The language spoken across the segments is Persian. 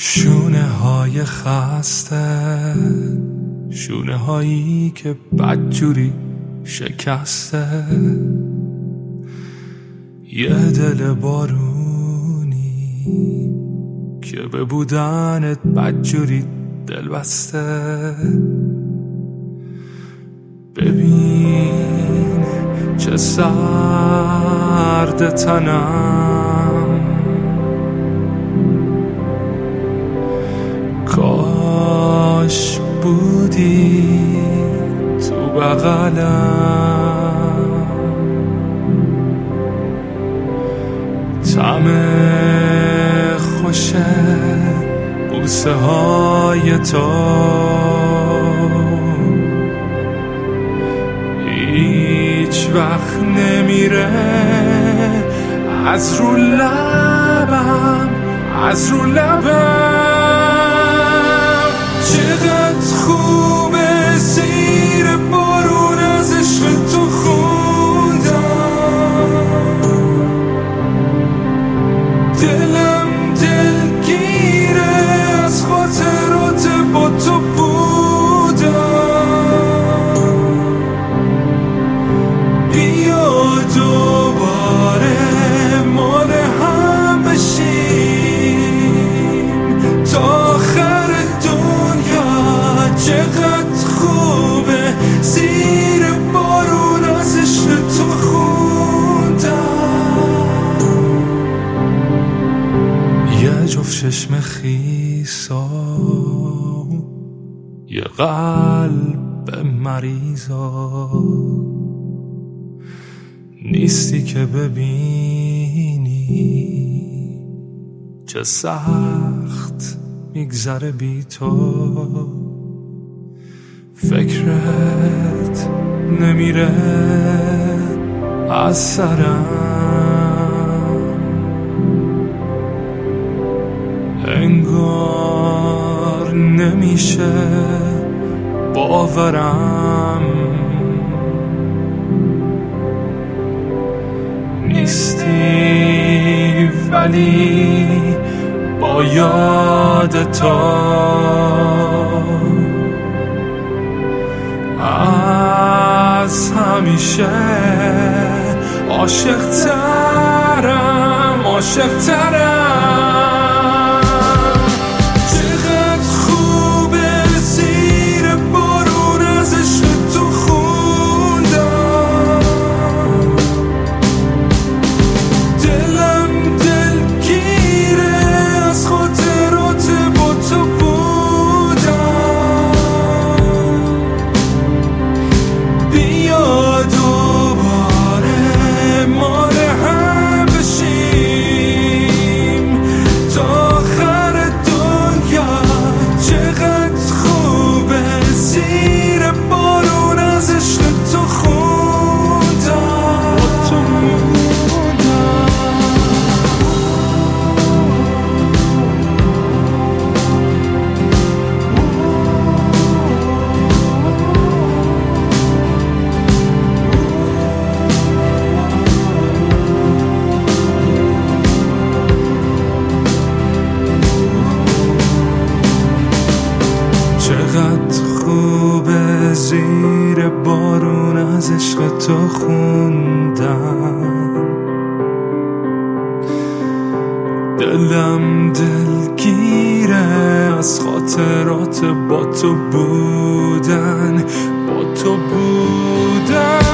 شونه های خسته، شونه هایی که بدجوری شکسته، یه دل بارونی که به بودنت بدجوری دل بسته. ببین چه سرد تنم، کاش بودی تو بغلم، طعم خوش بوسه های تو هیچ وقت نمیره از رو لبم، از رو لبم. چقدر خوبه زیر بارون از عشق تو خوندم، دلم دلگیره از خاطرات با تو بودم. بیا دوباره مال هم بشیم تا آخر دنیا. چقدر خوبه زیر بارون از عشق تو خوندم. یه جفت چشم خیسا، یه قلب مریضا، نیستی که ببینی چه سخت میگذره بی تو. فکرت نمیره از سرم، انگار نمیشه باورم. نیستی ولی با یاد تو از همیشه عاشق ترم، عاشق ترم. چقدر خوبه زیر بارون از عشق تو خوندم، دلم دلگیره از خاطرات با تو بودم. بیا دوباره مال هم بشیم تا آخر دنیا. چقدر خوبه زیر بارون از عشق تو خوندم، با تو چقدر خوبه زیر بارون از عشق تو خوندم. دلم دلگیره از خاطرات با تو بودن، با تو بودن.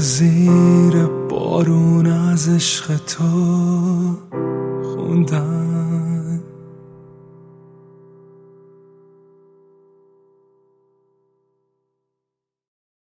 زیر بارون از عشق تو خوندم.